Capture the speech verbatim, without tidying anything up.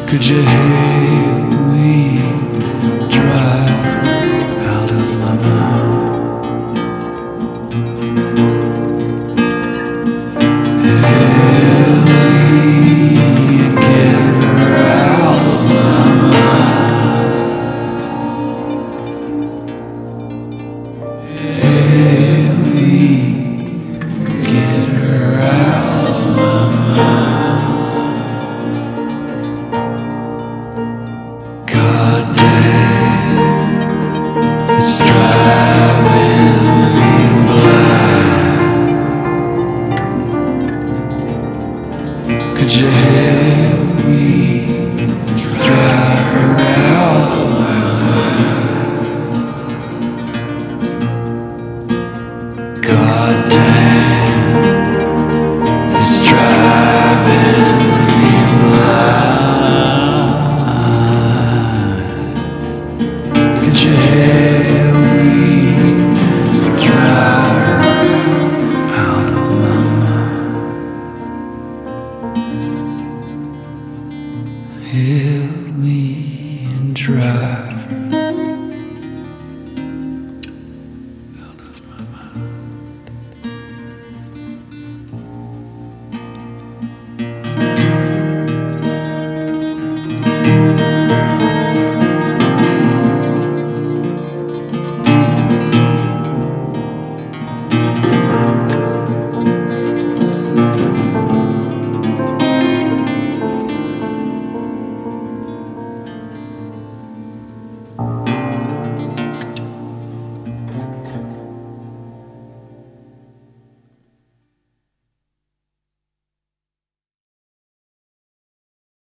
Could you help me drive her out of my mind? Help me get her out of my mind. Help me get her out of my mind. God damn, it's driving me blind. Could you help me drive her out of my mind? God damn, it's driving me blind. Could you help me drive her out of my mind? Help me drive